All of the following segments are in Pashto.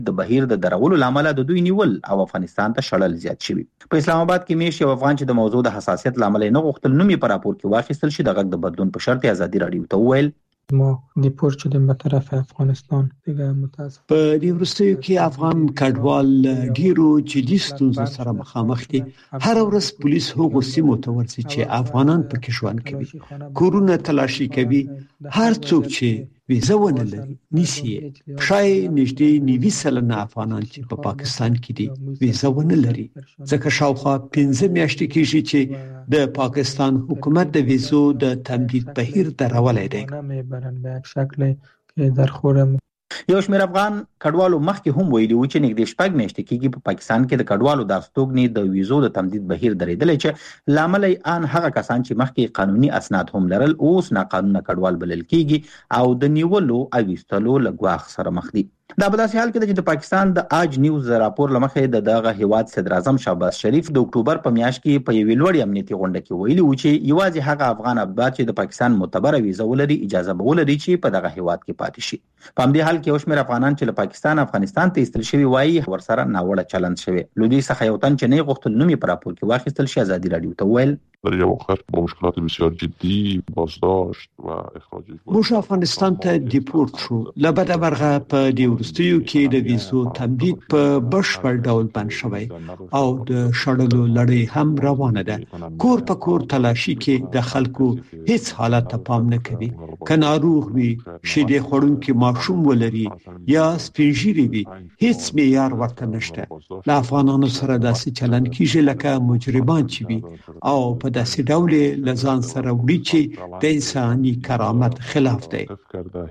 د بهیر د درولو لامل د دوی نیول او افغانستان ته شړل زیات شوی. په اسلام آباد کې میش یو افغان چې د موضوع د حساسیت لامل نه غوښتل نوم یې په راپور کې واخیستل شي د غږ د بدلون په شرط ازادي راډیو ته وویل ما دیپورت شدیم به طرف افغانستان دیگه متاسف. په دې وروستیو کې افغان کډوال ډیرو جدي ستونزو سره مخامخ دي. هر ورځ پولیس هغو سیمو ته ورځي چې افغانان پکې ژوند کوي، کورونه تلاشي کوي. هر څوک چې ویزه ونه لري نیسي. شای نږدې 90% افغانان چې په پاکستان کې دي ویزه ونه لري، ځکه شاوخوا 15 میاشتې کېږي چې د پاکستان حکومت د ویزو د تمدید بهیر درولای دی. به یک شکل که در خورم یو شمېر افغان کډوالو مخکې هم ویلي و چې نږدې 6 میاشتې کېږي په پاکستان کې د کډوالو د استوګنې د ویزو د تمدید بهیر درېدلی چې لامل یې ان هغه کسان چې مخکې قانوني اسناد هم لرل اوس ناقانونه کډوال بلل کېږي او د نیولو او ویستلو له ګواښ سره مخ دي. دا په داسې حال کې ده چې د پاکستان د آج نیوز راپور له مخې د دغه هیواد صدر اعظم شهباز شریف د اکتوبر په میاشت کې په یوې لوړې امنیتي غونډه کې ویلي و چې یوازې هغه افغان اباد چې د پاکستان معتبره ویزه ولري اجازه به ولري چې په دغه هیواد کې پاتې شي. په همدې حال کې یو شمېر افغانان چې له پاکستان افغانستان ته ایستل شوي وایي ورسره ناوړه چلند شوی. له دوی څخه یو تن چې نه غوښتل نوم یې په راپور کې واخیستل شي ازادي راډیو ته وویل در اواخر با مشکلات بسیار جدی بازداشت و اخراج موږ افغانستان ته دیپورت شو. له بده مرغه په دې وروستیو کې د ویزو تمدید په بشپړ ډول بند شوی او د شړلو لړۍ هم روانه ده. کور په کور تلاشي کې د خلکو هیڅ حالت ته پام نه کوي. که ناروغ وي، شیدې خوړونکي ماشوم ولري یا سپین ږیري وي، هیڅ معیار ورته نشته. له افغانانو سره داسې چلند کیږي لکه مجرمان چې وي او په داسې ډول لزان سره وړي چې د انساني کرامت خلاف دی. د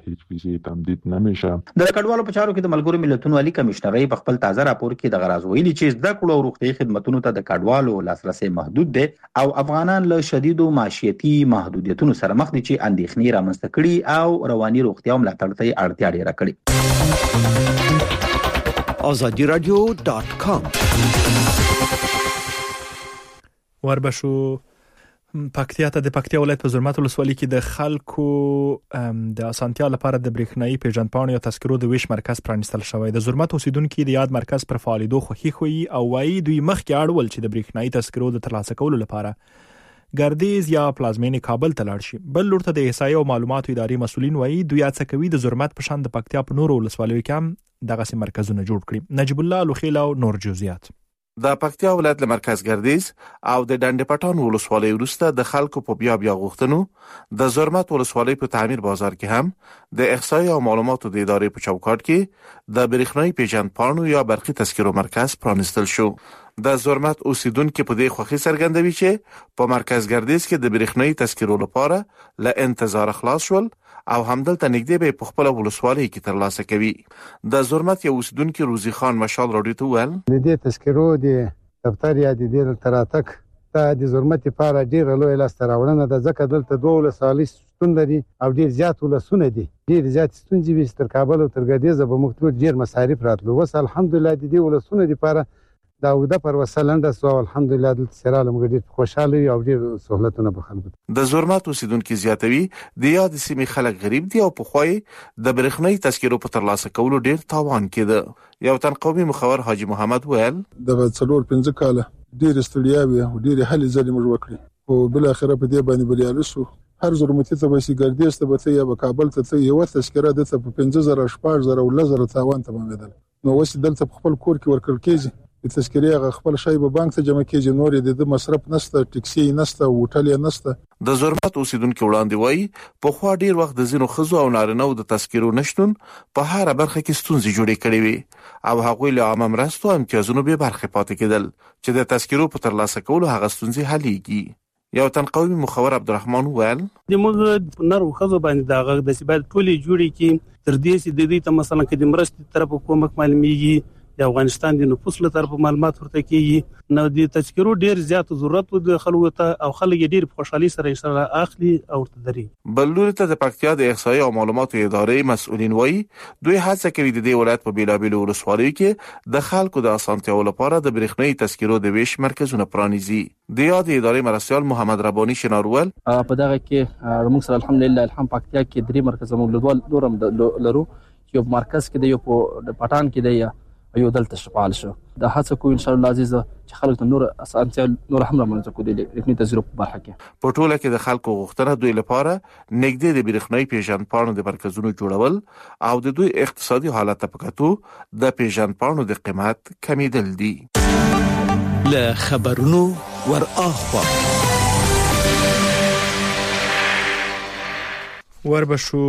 کډوالو په چارو کې د ملګرو ملتونو عالی کمشنرۍ په خپل تازه راپور کې د غراض ویلي چې زده کړو او روغتیايي خدماتو ته د کډوالو لاسرسي محدود دی او افغانان له شدیدو معاشيتي محدودیتونو سره مخ دي چې اندېښنې رامنځته کړي او رواني روغتیا ملاتړ ته اړتیا ډیره کړي. azadiradio.com وربشو پکتیا ته د پکتیا ولایت په زرمت ولسوالۍ کې د خلکو د اسانتیا لپاره د برېښنايي پیژندپاڼو یا تذکرو د ویش مرکز پرانیستل شوی. د زرمت اوسیدونکو د یاد مرکز پر فعالیدو خوښي خوي او وايي دوی مخکې اړول چې د برېښنايي تذکرو د ترلاسه کولو لپاره ګردیز یا پلازمینې کابل ته لاړ شي. بل لور ته د احصایې او معلوماتو ادارې مسؤلین وايي دوی هڅه کوي د زرمت په شان د پکتیا په نورو ولسوالیو کې هم دغه مرکزونه جوړ کړي. نجیب الله لوخیل او نور جزئیات. د پکتیا ولایت له مرکز ګردیز او د ډنډ پټان ولسوالۍ وروسته د خلکو په بیا غوښتنو د زرمت ولسوالۍ په تعمیر بازار کې هم د احصایې او معلوماتو د ادارې په چوکاټ کې د برېښنايي پیژندپاڼو یا برقي تذکرو مرکز پرانیستل شو. د زرمت اوسیدونکو په دې خوښي څرګندوي چې په مرکز ګردیز کې د برېښنايي تذکرو لپاره له انتظار خلاص شول او همدلته نږدې به په خپل ولسوالۍ کې ترلاسه کوي. د زرمت یو اوسیدونکو روزي خان مشال راډیو ته ویل د دې تذکرو د دفتر یا د دې تراتک ته د زرمت لپاره ډیر لوی لاس راوړنه ده، ځکه دلته 2 ولسوالۍ ستون لري او ډیر زیات ولسونه دي. ډیر زیات ستونزې وي تر کابل او تر ګردیز به مختلف ډیر مصارف راتلو. وس الحمدلله د دې ولسونه لپاره دا وده پر وسلنده سو الحمدلله د سرالم ګډ خوشاله او ډیر سہولتونه به خلکو. د زرمت اوسیدونکو زیاتوي د یاد سیمې خلک غریب دي او په خوای د برېښنايي تذکرو په ترلاسه کولو ډیر تاوان کېده. یو تن قومي مخور حاجی محمد ویل د 4-5 کاله ډیر استړیاوي او ډیر هلي ځلې موږ وکړي او بل اخره په دې باندې بریالي شو. هر زرمتي ته به سي ګردیز ته به یا کابل ته یو تذکره د په 5000 شپږ او لزر تاوان تمامېدل. نو وس دلته خپل کور کې ورکل کېږي د تذکرې خپل شای په بانک ته جمع کېږي، نور د مصرف نشته، ټیکسي نشته، هوټل نشته. د زرمت اوسیدونکو وړاندې وایي په خوا ډیر وخت د زینو خزو او نارینه د تذکرو نشټون په هر برخه کې ستونزې جوړې کړې وي او هغوی له عامه مرستو امتیازونو به برخه پاتې کېدل چې د تذکرو په ترلاسه کولو هغه ستونزې حلېږي. یو تن قومي مخور عبدالرحمن ویل د موږ نر خزو باندې دا غږ د سبا ټولي جوړي کې تر دې چې د دې ته مثلا کې د مرستې طرف کومک معلومیږي د افغانستان د نفوس له طرف معلومات ورته کیږي. نو د تذکرو ډیر زیات ضرورت د خلکو ته او خلک ډیر خوشحالي سره اشاره اخلي او تدري. بلور ته د پکتیا د احصایې او معلوماتو ادارې مسؤلین وایي دوی هڅه کوي د دې ولایت په بیلابیلو ولسوالیو کې د خلکو د اسانتیاو لپاره د برېښنايي تذکرو د ویش مرکزونه پرانیزي. د یاد ادارې مرستيال محمد رباني شنارول په دغه کې موږ سره الحمدلله پکتیا کې 3 مرکز موږ لرو یو مرکز کې دی یو په پټان کې دی یو دلته فعال شو د هڅه کو ان شاء الله عزیز چې خلک نور اسانتیا نور هم رامنځته کو دي لیکني تجربه په برخه کې په ټوله کې د خلکو غوښتنه دوی لپاره نږدې د برېښنايي پیژندپاڼو د مرکزونو جوړول او د دوی اقتصادي حالت په کتو د پیژندپاڼو د قیمت کمیدل دي. له خبرونو ور اخوا وربشو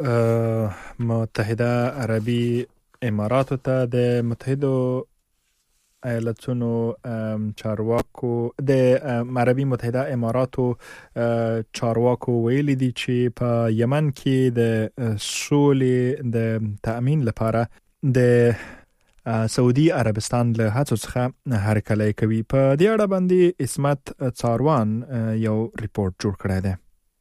متحده عربي اماراتو ته د متحده ایالتونو چارواکو د عربي متحده اماراتو چارواکو ویلي دي چې په یمن کې د سولې د تأمین لپاره د سعودي عربستان له هڅو څخه هرکلی کوي. په دې اړه باندې اسمت څاروان یو ریپورت جوړ کړی دی.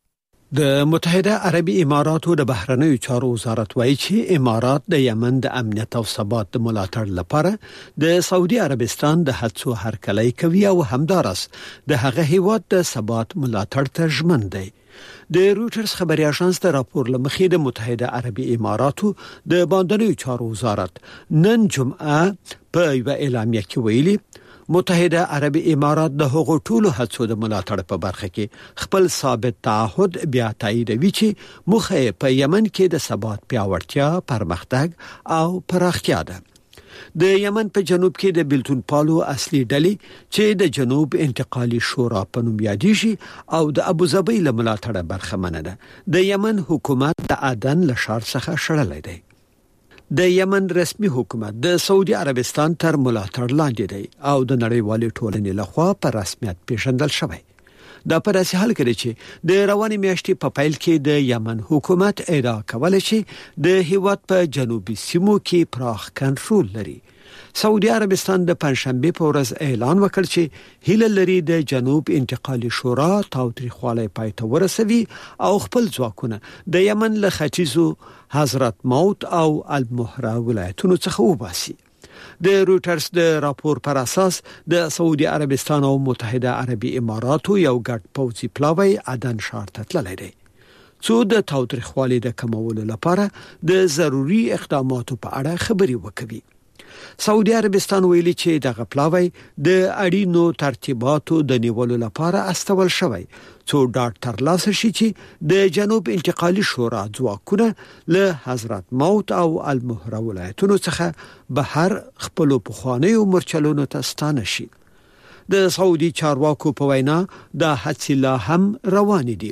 د متحده عربي اماراتو د بهرنیو چارو وزارت وایي چې امارات د یمن د امنیت او ثبات د ملاتړ لپاره د سعودي عربستان د هڅو هرکلی کوي او همدارس د هغه هیواد د ثبات ملاتړ ته ژمن دی. د روټرز خبري اژانس ته راپور لمخې د متحده عربي اماراتو د باندنیو چارو وزارت نن جمعه په یو اعلامیه کې ویلي متحده عربي امارات د هغو ټولو هڅو د ملاتړ په برخه کې خپل ثابت تعهد بیا تاییدوي چې موخه په یمن کې د ثبات پیاوړتیا، پرمختګ او پراختیا ده. د یمن په جنوب کې د بلتون پالو اصلي ډلې چې د جنوب انتقالي شورا په نوم یادېږي او د ابوظبي له ملاتړه برخمنه ده. د یمن حکومت د عدن له ښار څخه شړلې دی. د یمن رسمي حکومت د سعودي عربستان تر ملاتړ لاندې دی او د نړیوالې ټولنې لخوا په رسمیت پیژندل شوی. دا په داسې حال کې چې د روانې میاشتې په پیل کې د یمن حکومت ادعا کوله چې د هیواد په جنوبي سیمو کې پراخ کنټرول لري. سعودي عربستان د پنځشنبه په ورځ اعلان وکړ چې هیله لري د جنوب انتقالي شورا تاوتریخوالی پای ته ورسوي او خپل ځواکونه د یمن له ختیځو حضرت موت او المهره ولایتونو څخه وباسي. د روټرز د راپور پر اساس د سعودي عربستان او متحده عربي اماراتو یو ګډ پوځي پلاوی عدن ښار ته تللی دی څو د تاوتریخوالي د کمولو لپاره د ضروري اقداماتو په اړه خبري وکوي. سعودي عربستان ویلي چې دغه پلاوی د اړینو ترتیباتو د نیولو لپاره استول شوی څو ډاټ ترلاسه شي چې د جنوب انتقالي شورا ځواکونه له حضرت موت او المهره ولایتونو څخه بهر خپل پخوانیو مرچلونو ته ستانه شي. د سعودي چارواکو په وینا د هڅې لا هم روان دي.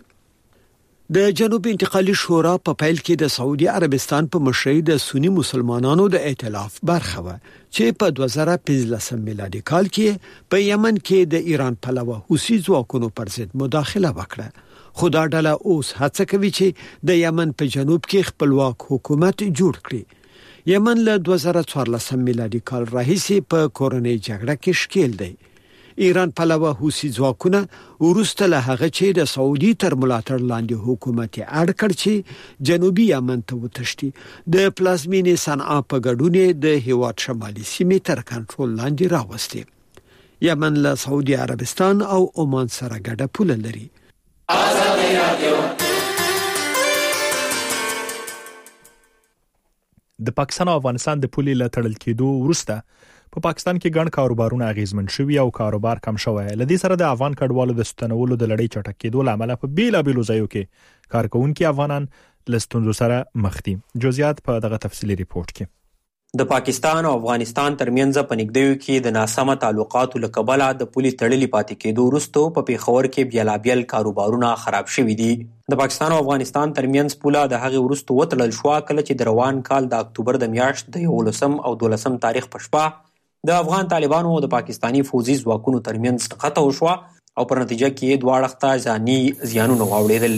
د جنوب انتقالي شورا په پیل کې د سعودي عربستان په مشرۍ د سنی مسلمانانو د ائتلاف برخه و چې په 2015 میلادي کال کې په یمن کې د ایران پلوه حوثي ځواکونو پر ضد مداخله وکړه. خو دا ډله اوس هڅه کوي چې د یمن په جنوب کې خپلواک حکومت جوړ کړي. یمن له 2014 میلادي کال راهیسې په کورنۍ جګړه کې ښکیل دی. ایران پلوه حوثي ځواکونه ورسته له هغه چې د سعودي تر ملاتړ لاندې حکومت اړ کړ چې جنوبي یمن ته وتښتي. د پلازمینې صنعا په ګډون د هیواد شمالي سیمې تر کنټرول لاندې راوستي. یمن له سعودي عربستان او عمان سره ګډه پوله لري. د پاکستان او افغانستان د پولې له تړل کېدو وروسته په پاکستان کې ګڼ کاروبارونه اغیزمن شوي او کاروبار کم شوی. لدې سره د افغان کډوالو د ستنولو د لړۍ چټک کېدو لامل په بیلابېلو ځایو کې کارکونکي افغانان له ستونزو سره مخ دي. جزئیات په دغه تفصیلي ریپورت کې. د پاکستان او افغانستان ترمنځ په نږدېو کې د ناسمه تعلقاتو له کبله د پولې تړلې پاتې کېدو وروسته په پیښور کې بیلابېل کاروبارونه خراب شوي دي. د پاکستان او افغانستان ترمنځ پوله د هغې وروسته وتړل شوه کله چې د روان کال د اکتوبر د میاشت د 11 او 12 تاریخ په شپه د افغان طالبانو او د پاکستانی فوزي ځواکونو ترمنځ ټکټه وشوه او پر نتیجه کې دواړه خطا ځاني زیانونه واوړېدل.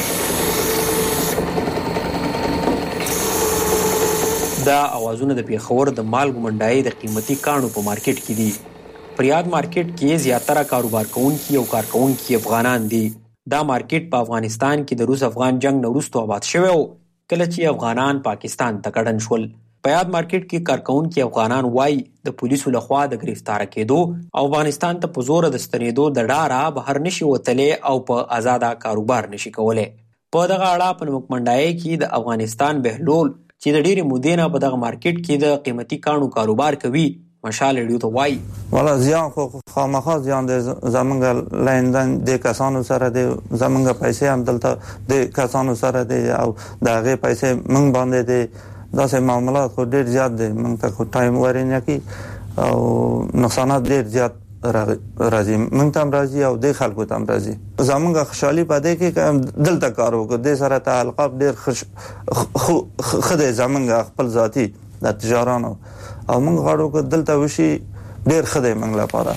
دا اوازونه د پیښور د مالګو منډای د قیمتي کانو په مارکیټ کې دي. پر یاد مارکیټ کې زیاتره کاروبار کوونکي او کارکونکي افغانان دي. دا مارکیټ په افغانستان کې د روس افغان جنگ نه وروسته آباد شوی و کله چې افغانان پاکستان ته کډن شول. په یاد مارکیټ کې کارکونکي افغانان وایي د پولیسو لخوا د گرفتار کېدو او افغانستان ته په زور د ستنېدو د ډاره بهر نشي وتلی او په آزاده کاروبار نشي کولی. په دغه اړه په نمک منډای کې د افغانستان بهلول چې د ډېرې مودې نه په دغه مارکیټ کې د قیمتي کاڼو کاروبار کوي مشال ریډیو ته وایي والا زیان خو خامخا زیان د زمونږ لیندن د کسانو سره د زمونږ پیسې هم دلته د کسانو سره د او د هغې پیسې موږ باندې د داسې معاملات خو ډېر زیات دي موږ ته خو ټایم ورنه کی او نقصانات ډېر زیات راځي موږ ته راځي او د خلکو ته راځي زمونږ خوشحالي پدې کې دلته کار وکړو د سره تعلق ډېر خدای زمونږ خپل ذاتی د تجارانو او موږ غواړو چې دلته وشي ډېر خدای موږ لپاره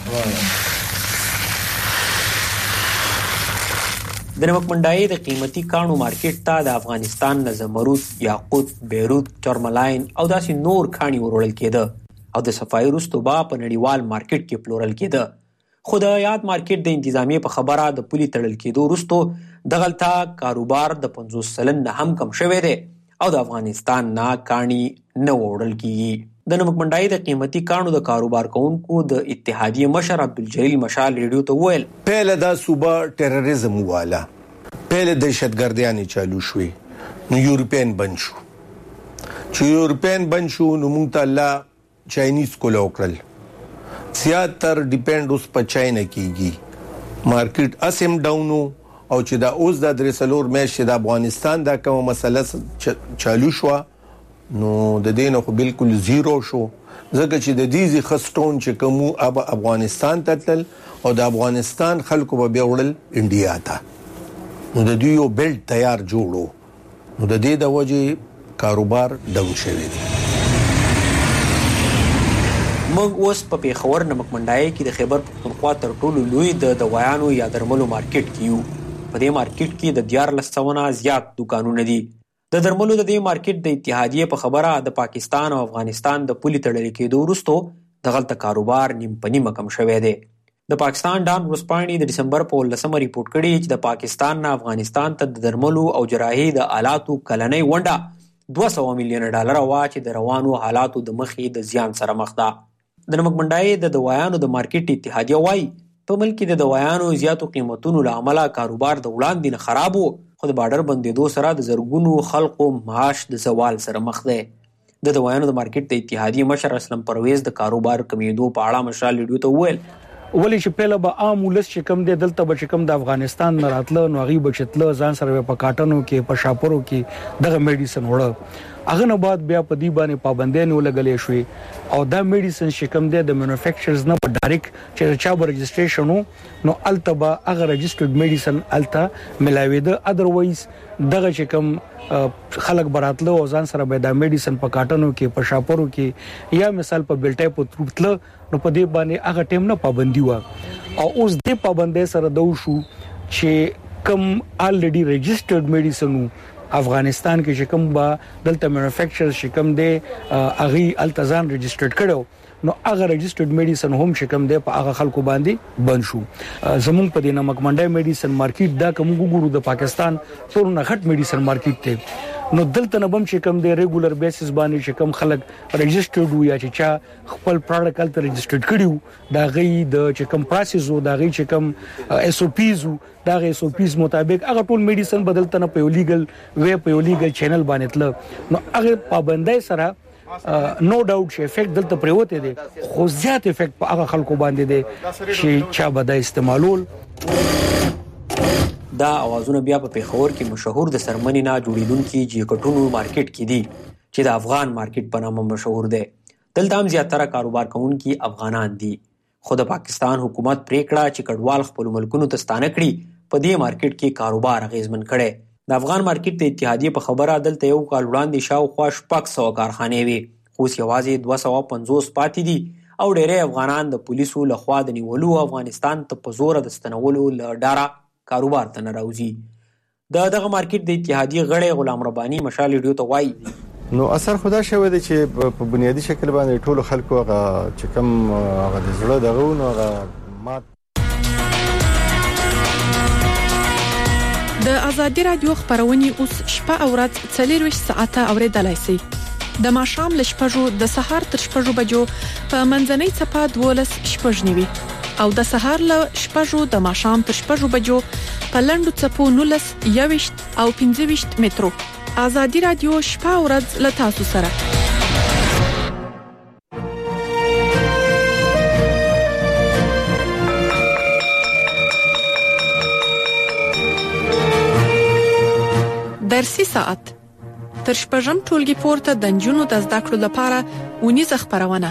د نمکمنډای د قیمتي کاڼو مارکیټ ته د افغانستان نه زمرود، یاقوت، بیروت، چرملاین او داسې نور کاڼي وروړل کېده او د صفایي وروسته به په نړیوال مارکیټ کې پلورل کېده. خو د یاد مارکیټ د انتظامیې په خبره د پولي تړل کېدو وروسته دغلته کاروبار د 50 سلنه هم کم شوی دی او د افغانستان نه کاڼي نه وړل کېږي. د نمکمنډای د قیمتي کاڼو د کاروبار کوونکو د اتحادیې مشر عبدالجلیل مشال ریډیو ته وویل پهله دا صوبه ټیرریزم واله پهله دهشتګردیانې چالو شوې نو یورپین بند شو چې یورپین بند شو نو موږ ته الله چاینیز کوله وکړل زیاتر ډیپند اوس په چاینا کېږي مارکیټ اسیم ډاونو او چې دا اوس د درسلور مېش د افغانستان دا کومه مسله چالو شو نو د دین خو بالکل زیرو شو ځکه چې د دې خستون چې کوم افغانستان ته تل او د افغانستان خلکو به وړل انډیا ته نو د دې یو بیلټ تیار جوړو نو د دې د وجې کاروبار ډاون شوی دی. موږ اوس په پیښور نمکمنډای کې د خیبر پښتونخوا تر ټولو لوی د دوايانو یا درملو مارکیټ کې یو. په دې مارکیټ کې د 1400 زیات دکانونه دي. د درملو د دې مارکیټ د اتحادیې په خبره د پاکستان او افغانستان د پولي تړل کېدو وروسته دغلته کاروبار نیم په نیمه کم شوی دی. د پاکستان ډان ورسپانډي د دسمبر په 19 ریپورت کړی چې د پاکستان نه افغانستان ته د درملو او جراحي د آلاتو کلنۍ ونډه $200 میلیون وا چې د روانو حالاتو د مخې د زیان سره مخ ده. د نمکمنډای د دوايانو د مارکیټ اتحادیه وایي په ملک کې د دوايانو زیاتو قیمتونو له امله کاروبار د وړاندې نه خراب وو خو د بارډر بندېدو سره د زرګونو خلکو معاش د زوال سره مخ دی. د دوايانو د مارکیټ د اتحادیې مشر اسلم پرویز د کاروبار کمیدو په اړه مشال ریډیو ته وویل ولی چې پهله به عام ولس چې کم دی دلته به چې کم د افغانستان نه راتله نو هغې به چې تله ځان سره په کاټنو کې په شاپرو کې دغه میډیسن وړه هغه نه بعد بیا په دې باندې پابندیانې ولګلې شوې او دا میډیسن چې کم دی د مینوفیکچرز نه په ډایرکټ چې چا به رجسټریشن نو الته به هغه رجسټرډ میډیسن الته ملاوېده ادروایز دغه چې کم خلک براتله او ځان سره به دا میډیسن په کاټنو کې په شاپرو کې یا مثال په بلټای په تروتله نو په دې باندې هغه ټیم نه پابندي و او اوس دې پابندۍ سره دو شو چې کم الریډي رجسټرډ میډیسن افغانستان کې چې کوم با دلته مینوفیکچرز چې کوم دی اغي التزام رجسټرډ کړو نو هغه رجسټرډ میډیسن هم چې کوم دی په هغه خلکو باندې بند شو. زموږ په دې نمکمنډای میډیسن مارکیټ دا کوم ګورو د پاکستان ټول نه غټ میډیسن مارکیټ دی نو دلته نه بم چې کوم دی ریګولر بیسس باندې چې کوم خلک رجسټرډ وي چې چا خپل پروډکټ الته رجسټرډ کړیو دا غي د چې کوم پروسس وو دا غي چې کوم اس او پیز دا غي اس او پیز مطابق هغه ټول میډیسن بدلته نه په لیګل وی په لیګل چینل باندې تل نو هغه پابندۍ سره نو ډاوټ چې افیکټ دلته پریوته دي خو زیات افیکټ په هغه خلکو باندې دي چې چا به استعمالول. دا اوازونه بیا په پیښور کې مشهور د سرمنې نه جوړیدونکو جیکټونو مارکیټ کې دي چې د افغان مارکیټ په نامه مشهور دی. دلته هم زیاتره کاروبار کوونکي افغانان دي خو د پاکستان حکومت پریکړه چې کډوال خپل ملکونو ته ستانه کړي په دې مارکیټ کې کاروبار اغیزمن کړي. د افغان مارکیټ د اتحادیې په خبره دلته یو کال وړاندې شاوخوا 600 کارخانې وي خو یوازې 250 پاتې دي او ډېری افغانان د پولیسو لخوا د نیولو افغانستان ته په زور د ستنولو له ډاره کاروبار ته نه راوځي. دغه مارکیټ د اتحادیې غړی غلام رباني مشال ریډیو ته وایي نو اثر خدا شوی دی چې په بنیادی شکل باندې ټول خلکو هغه چې کوم هغه د زړه دغه نو هغه مات. د ازادي رادیو خبرونه اوس شپه او ورځ 24 ساعته اوریدلای شئ. د ماښام ل شپږو د سهار تر شپږو بجو په منځنۍ صفه 12 نیوي او د سهار ل شپږو د ماښام تر شپږو بجو په لنډو صفو 19 21 او 25 مترو ازادي رادیو شپه او ورځ له تاسو سره. درسي ساعت تر شپږم ټولګي پورته د نجونو د زده کړو لپاره ونیزه خبرونه.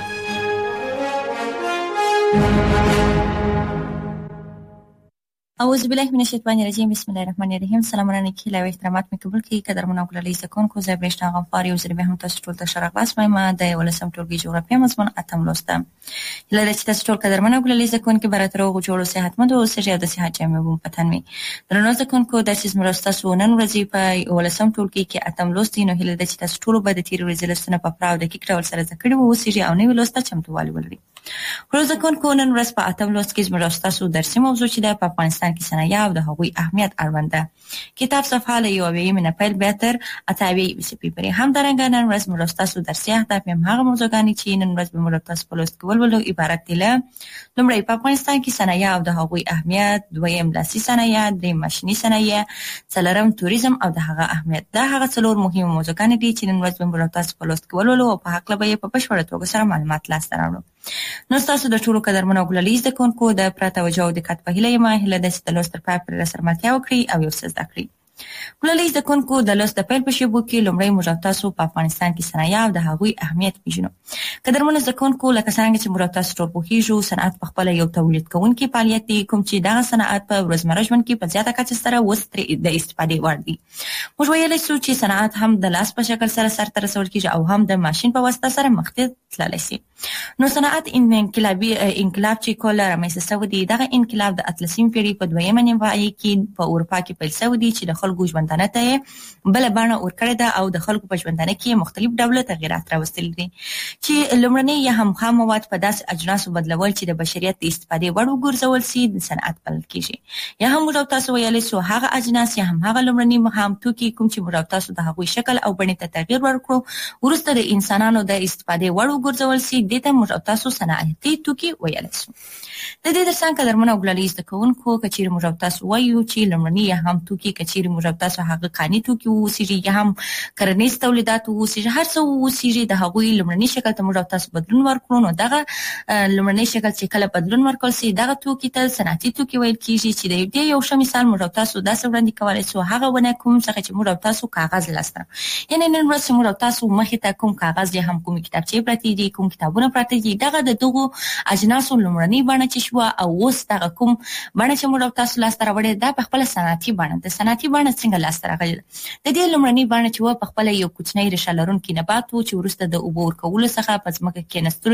اعوذ بالله من الشیطان الرجیم. بسم الله الرحمن الرحیم. سلام علیکم و احترامات می قبول کی قدرمن اوګړلې زکون کو زبرشت غفاری او زربه هم تاسو ټول ته شرف واس ما د ولسم ټولګي جغرافیه مضمون اتم لوستم. لږ چې تاسو ټول قدرمن اوګړلې زکون کې براتر او جوړو صحتمند او سجاده د صحت جامع بوم پتن می درنو زکون کو د سیس مرسته سونن ورځي په ولسم ټولګي کې اتم لوستینو هله د چې تاسو ټول به د تیر ورځې لستنه په پراو د کې ډول سره ذکر وو سجاده او نوې لوسته چمتووالي ولري. روزه کون نن ورځ په اتم لوست کې مرسته سو درسي موضوع چې د افغانستان کې صنایع او د هغوی اهمیت اړونده کتاب صفحه له یو ویمنه پیل بهتر اتاوی بي پرې هم درنګ نن ورځ مرسته سو درسي اهداف هم هغه موضوعګانی چې نن ورځ به مرسته په لوست کې ولولو عبارت دي له لومړی په افغانستان کې صنایع او د هغوی اهمیت، دویم لاسي صنایع، دریم ماشيني صنایع، څلورم توریزم او د هغه اهمیت. دا هغه څلور مهمه موضوعګانی دي چې نن ورځ به مرسته په لوست کې ولولو او په حق لبه په بشپړه توګه سره معلومات لاس ته راوړو. نو تاسو د ټولو قدرمنو اوګړلې د کونکو د پراته وجو د کټ په هله ما هله د ستلوستر پای پر سرمتیا وکړي او یو څه زده کړئ. ولې د کونکو د لوست د پیل په شیبو کې لومړی موږ تاسو په افغانستان کې صنایع او د هغوی اهمیت پیژنو. قدرمنو د کونکو لکه څنګه چې موږ تاسو ټول پوهیږو صنعت په خپل یو تولید کوونکی فعالیت دی کوم چې دا صنعت په ورځمره ژوند کې په زیاته کچه سره وستري د استفادې وړ دی. موږ ویلای شو چې صنعت هم د لاس په شکل سره سرته رسول کیږي او هم د ماشين په واسطه سره مخته تللی شي. نو صنعت انقلاب چې کله رامنځته شو دی دغه انقلاب د اتلسم پیړۍ په دویمه نیمایي کې په اروپا کې پیل شو دی چې د خلکو ژوندانه ته بل باندې ورکړه ده او د خلکو په ژوندانه کې مختلف ډول تغیرات راوستل دي چې لومړنی یا هم خام مواد په داس اجناسو بدلول چې د بشریت د استفادې وړ وګرځول شي د صنعت بلل کیږي. یا هم موږ تاسو ویلې سو هغه اجناس یا هم هغه لومړنی مهام توکي کوم چې موږ تاسو د هغوی شکل او بڼې ته تغییر ورکړو ورسته د انسانانو د استفادې وړ وګرځول شي دته موږ تاسو صنعتي توکي ویلې سو. د دې درسان کلمونه وګړلې د کوونکو کچیر موږ تاسو وایو چې لومړنی یا هم توکي کچیر موږ تاسو هغه قانی توکي وسیږي یا هم کرنیز تولیدات وسیږي هر څه وسیږي د هغوی لومړنی شکل ته موږ تاسو بدلون ورکړو. نو دغه لومړنی شکل چې کله بدلون ورکول شي دغه توکي ته صنعتي توکي ویل کیږي چې د دې یو ښه مثال موږ تاسو دا وړاندې کولای شو هغه ونه کوم څنګه چې موږ تاسو کاغذ لاسته یعنی نن ورځ موږ تاسو مخې ته کوم کاغذ یا هم کوم کتابچې پراته دي کوم کتابونه پراته دي دغه د دغه اجناسو لومړنی بڼه چې شو او اوس دغه کوم بڼه چې موږ تاسو لاسته راوړې دا په خپل صنعتي بڼه د صنعتي بڼه څنګه لاسته راغلی د دې لومړنی بڼه چې په خپل یو کوچنی ریشه لرونکي نبات و چې ورسته د اوبو ورکولو څخه په ځمکه کې نسترو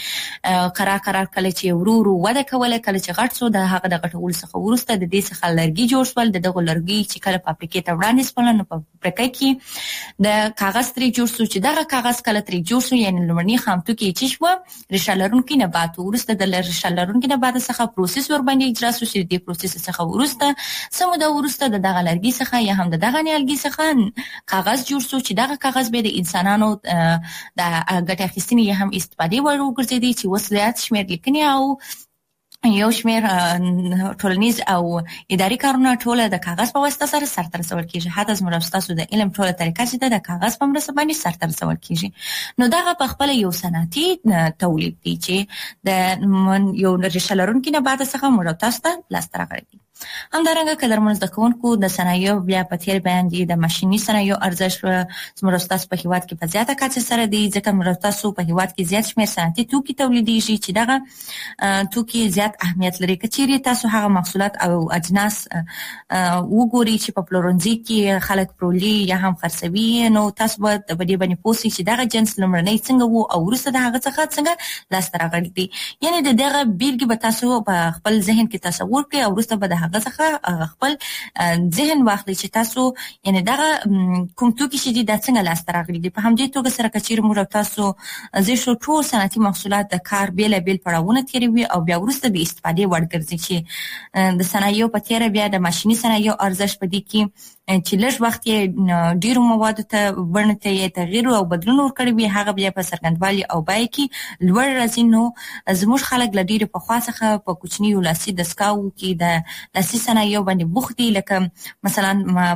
کې قرار کله چې ورو وده کوله کله چې غټ سو د هغه د غټولو څخه ورسته د دې څخه لرګي جوړ شول دغه لرګي چې کله په اپلیکیټ وړاندې سپل نو په پرکې کې د کاغذ تری جوړ شو چې دغه کاغذ کله تری جوړ شو یعنی لومړنی خام توکي چې شو ریشه لرونکي نبات ورسته د ریشه لرونکي نبات څخه پروسس ور باندې اجرا شو چې د پروسس څخه ورسته سموده ورسته دغه لرګي څخه یا هم دغه نیالګي څخه کاغذ جوړ شو چې دغه کاغذ به د انسانانو د ګټه اخیستنې یا هم استفادې وړ وګرځېدي چې وسلیات شمیر لیکنې او یو شمیر ټولنیز او اداري کارونه ټول د کاغذ په واسطه سره سرته رسول کیږي. حتی زموږ تاسو د علم ټول طریقه چې د کاغذ په مرسته باندې سرته رسول کیږي. نو دغه په خپل یو صنعتي تولید دی چې د یو ریشه لرونکي نبات څخه موږ تاسو ته لاسته راغلی دی. همدارنګه قدرمن زده کوونکو د صنایعو بیا په تیر بیان دي د ماشيني صنایعو ارزښت زموږ تاسو په هیواد کې په زیاته کچه سره دی ځکه موږ تاسو په هیواد کې زیات شمېر صنعتي توکي تولیدېږي چې دغه توکي زیات اهمیت لري. کچېرې تاسو هغه محصولات او اجناس وګورئ چې په پلورنځي کې خلک پرولي یا هم خرڅوي نو تاسو به د دې باندې پوه شئ چې دغه جنس لومړنی څنګه وو او وروسته د هغه څخه څنګه لاسته راغلی دی. یعنی دغه بیلګې به تاسو په خپل ذهن کې تصور کړئ او وروسته به د هغه څخه خپل ذهن واخلئ چې تاسو یعنی دغه کوم توکي چې دي د څنګه لاسته راغلي دي. په همدې توګه سره کچېرې موږ تاسو زه شو ټول صنعتي محصولات د کار بیل پړاوونه تیروي او بیا وروسته د استفادې وړ ګرځي چې د صنایعو په تیر بیا د ماشيني صنایعو ارزښت په دې کې چې لږ وخت یې ډیرو موادو ته ورنته یې تغییر او بدلون ورکړي وي هغه بیا په څرګندوالي او بای کې لوړ راځي. نو زموږ خلک له ډیرو په خوا څخه په کوچنیو لاسي دستګاوو کې د لاسي صنایعو باندې بوخت دي، لکه مثلا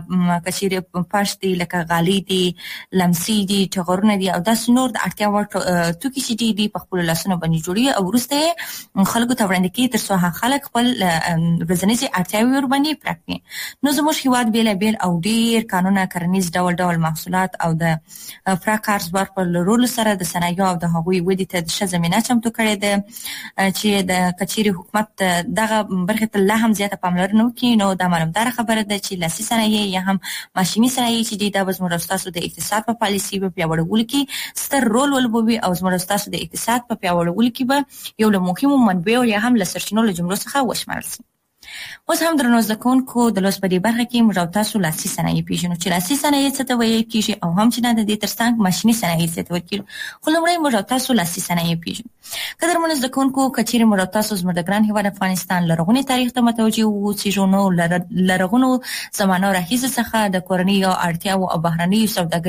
کچېرې پاش دي، لکه غالۍ دي، لمسي دي، ټغرونه دي او داسې نور د اړتیا وړ توکي چې دي په خپل لاسونو باندې جوړي او وروسته خلکو ته وړاندې کوي تر څو هغه خلک خپل ورځنیزې اړتیاوې ور باندې پوره کړي. نو زموږ هیواد بیلابیل او ډیر قانونونه کرنیز ډول محصولات او د پوره کارزبار په لرلو سره د صنایعو او د هغوی ودې ته د ښه زمینه چمتو کړې ده چې د کچېرې حکومت دغه برخې ته لا هم زیاته پاملرنه وکړي. نو دا معلومداره خبره ده چې لاسي صنایع یا هم ماشیني صنایع چې دي دا به زموږ او ستاسو د اقتصاد په پالیسي په پیاوړولو کې ستر رول ولوبوي او زموږ او ستاسو د اقتصاد په پیاوړولو کې به یو له مهمو منبعو یا هم له سرچینو له جملو څخه وشمارل شي. اوس هم درنو زده کوونکو د لوست په دې برخه کې موږ او تاسو لاسي صنایع پیژنو چې لاسي صنایع څه ته ویل کېږي او هم چې د دې ترڅنګ ماشیني صنایع څه ته ویل کېږي. خو لومړی موږ او تاسو لاسي صنایع پیژنو. قدرمنو زده کوونکو کچېرې موږ او تاسو زموږ د ګران هېواد افغانستان لرغوني تاریخ ته متوجه اوسېږو نو لرغونو زمانو راهیسې څخه د کورنیو اړتیاوو او بهرنیو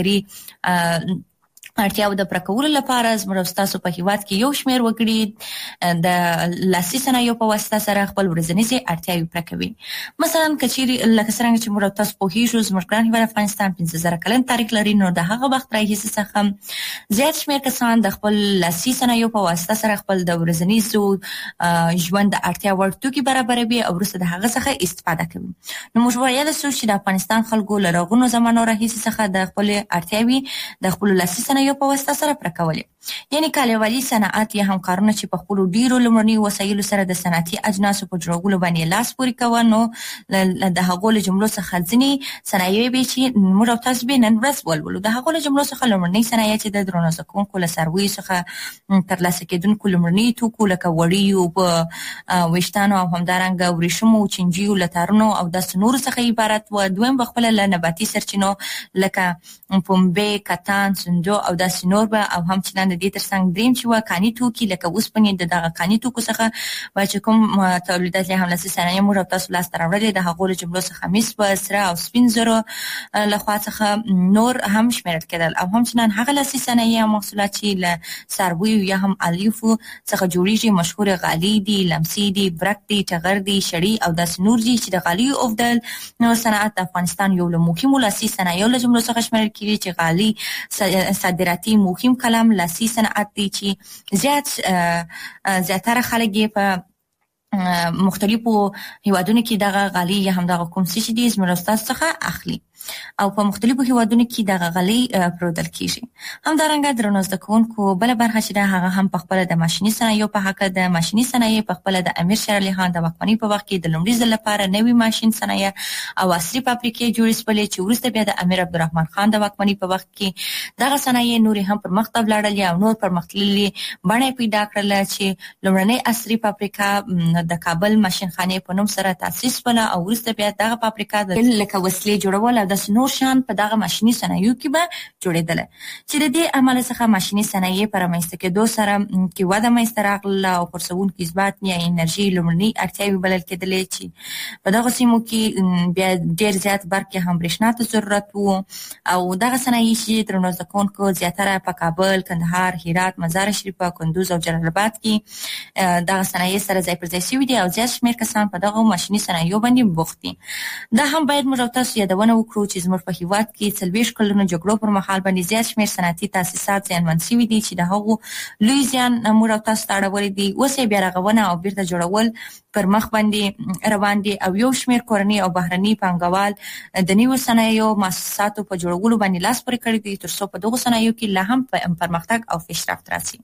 سوداګري اړتیاو د پرکولو لپاره زموږ تاسو په هیواد کې یو شمېر وګړي د لاسي صنایعو په واسطه سره خپل ورځنیزې اړتیاوې پوره کوي. مثلا کچېرې لکه څرنګه چې موږ تاسو پوهیږو زموږ ګران هېواد افغانستان 15000 کلن تاریخ لري. نو د هغه وخت راهیسې څخه زیات شمېر کسان د خپل لاسي صنایعو په واسطه سره خپل د ورځنیزو ژوند د اړتیا وړ توکي برابروي او وروسته د هغه څخه استفاده کوي. نو موږ باید یاد وساتو چې د افغانستان خلکو له لرغونو زمانو راهیسې څخه د خپل اړتیاوې د خپل لاسي صنایعو په واسطه سره پرکولې، یعنی کالیوالي صنعت یا هم کارونه چې په خپل ډیرو لمړني وسایلو سره د صنعتي اجناسو په جوړولو باندې لاس پورې کوي. نو د هغو له جملو څخه ځینې صنایع به چې موږ او تاسو به نن ورځ ولولو. د هغو له جملو څخه لمړني صنایع چې د درنو زده کوونکو له څارویو څخه ترلاسه کېدونکو لمړني توکو لکه وړیو په ویښتانو او همدارنګه ورېښمو چینجیو له تارونو او داسې نورو څخه عبارت و. دویم به خپله له نباتي سرچینو لکه پنبې، کتان، سنجو او داسې نور او هم چې د دې ترڅنګ دریم چې و کاني توکي لکه اوسپنې د دغه کاني توکو څخه چې کوم تولیدات یا هم لاسي صنایع موږ او تاسو لاسته راوړلې د هغو له جملو څخه مس په سره او سپین زرو لخوا څخه نور هم شمیرل کېدل او هم چې هغه لاسي صنایع او محصولات چې له څارویو یا هم الیفو څخه جوړیږي مشهور غالۍ دي، لمسي دي، برک دي، ټغر دي، شړۍ او داسې نور دي چې د غالیو اوبدل صنعت د افغانستان یو له مهمو لاسي صنایعو له جملو څخه شمیرل کېږي چې غالۍ صادراتي مهم کلام لاسي صنعت دي چې زیاتره خلک یې په مختلفو هیوادونو کې دغه غالۍ یا هم دغه کوم څه دي زموږ استاد څخه اخلي او په مختلفو هیوادونو کې دغه غالۍ پرودل کیږي. همدارنګه درنو زده کوونکو بله برخه چې ده هغه هم په خپله د ماشیني صنایعو په حق د ماشیني صنایع په خپله د امیر شېر علي خان د واکمنۍ په وخت کې د لومړي ځل لپاره نوي ماشین صنایع او عصري فابریکې جوړې شولې چې وروسته بیا د امیر عبدالرحمن خان د واکمنۍ په وخت کې دغه صنایع نورې هم پرمخ ته ولاړلې او نور پرمختللې بڼه پیدا کړله چې لومړنۍ عصري فابریکه د کابل ماشینخانې په نوم سره تاسیس شوله او وروسته بیا دغه فابریکه لکه وسلې جوړول او داسې نور شیان په دغه ماشیني صنایعو کې به جوړېدله چې د دې عمله څخه ماشیني صنایع په رامنځته کېدو سره کې وده منځته راغله او پرسوونکي اثبات یا انرژي لومړنۍ اړتیاوې بلل کېدلې چې په دغه سیمو کې بیا ډېر زیات برق یا هم برېښنا ته ضرورت و او دغه صنایع چې درنو زده کوونکو زیاتره په کابل، کندهار، هرات، مزار شریف، کندوز او جلال آباد کې دغه صنایع سره ځای پر ځای شوي دي او زیات شمېر کسان په دغه ماشیني صنایعو باندې بوخت دي. دا هم باید موږ او تاسو یادونه وکړو چې زموږ په هیواد کې 40 کلونو جګړو پر مهال باندې زیات شمېر صنعتي تاسیسات زیانمن شوي دي چې د هغو لوی زیان موږ او تاسو ته اړولی دي. اوس یې بیا رغونه او بیرته جوړول پر مخ باندې روان دي او یو شمېر کورني او بهرني پانګوال د نویو صنایعو مؤسساتو په جوړولو باندې لاس پورې کړی دي تر څو په دغو صنایعو کې لا هم پرمختګ او پیشرفت راسي.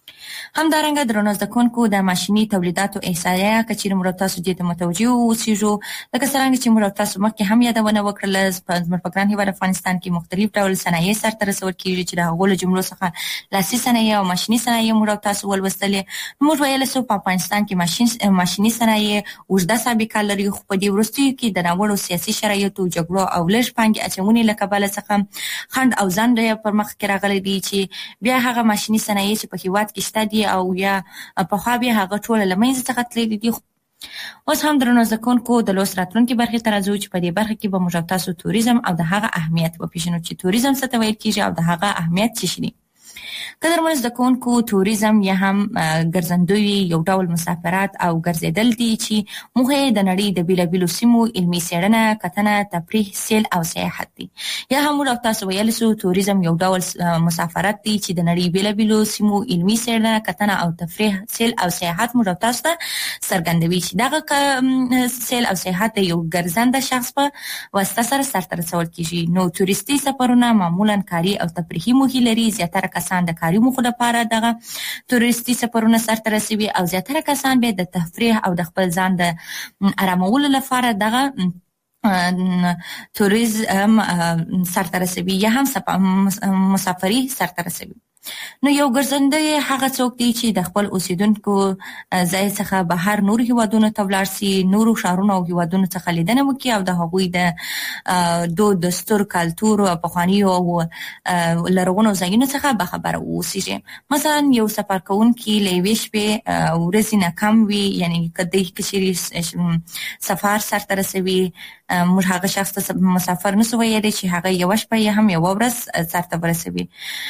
همدارنګه درنو زده کوونکو د ماشیني تولیداتو احصایه که چیرې موږ تاسو دې ته متوجه اوسېږو لکه څرنګه چې موږ تاسو مخکې هم یادونه وکړله زموږ په ګران هېواد افغانستان کې مختلف ډول صنایع سرته رسول کېږي چې د هغو له جملو څخه لاسي صنایع او ماشیني صنایع موږ تاسو ولوستلې. موږ ویلی سو په افغانستان کې ماشیني صنایع اوږده سابقه لري خو په دې وروستیو کې د ناوړو سیاسي شرایطو، جګړو او لږ پانګې اچونې له کبله څخه خنډ او ځنډ پر مخ کې راغلی دي چې بیا هغه ماشیني صنایع چې په هېواد کې شته دي او یا پخوا بیا هغه ټوله له منځه څخه تللي دي اوس هم درنو زکونکو د لوست راتلونکي برخې ته راځو چې په دې برخه کې به موږ تاسو توریزم او د هغه اهمیت وپېژنو چې توریزم څه ته ویل کیږي او د هغه اهمیت څه شي. قدرمن زکونکو توریزم یا هم ګرځندوی یو ډول مسافرت او ګرځیدل دي چې موږ د نړۍ د بیلابیلو سیمو علمي څېړنه، کتنه، تفریح، سیل او سیاحت دي. یا هم موږ تاسو ویل سو توریزم یو ډول مسافرت دي چې د نړۍ بیلابیلو سیمو علمي څېړنه، کتنه او تفریح، سیل او سیاحت موږ تاسو ته څرګندوي چې دغه سیل او سیاحت یو ګرځنده شخص په واسطه سره سرته رسول کیږي. نو تورستي سفرونه معمولا کاري او تفریحي موخې لري. زیاتره کسان د کاري موخو لپاره دغه تورستي سفرونه سرته رسوي او زیاتره کسان به د تفریح او د خپل ځان د آرامولو لپاره دغه توریزم سرته رسوي یا هم مسافري سرته رسوي. نو یو ګرځنده هغه څوک دی چې د خپل اوسیدونکو ځای څخه بهر نور هیوادونو ته ولاړ سي، نورو ښارونو او هیوادونو څخه لیدنه وکړي او د هغوی د دود، دستور، کلتور او پخوانیو او لرغونو ځایونو څخه باخبره اوسیږي. مثلا یو سفر کوونکی له یوې شپې ورځې نه کم وي، یعنی کدی کچېرې سفر سرته رسوي، موږ هغه شخص ته مسافر نسو ویلی چې هغه یوه شپه یا هم یوه ورځ سرته ورسوي.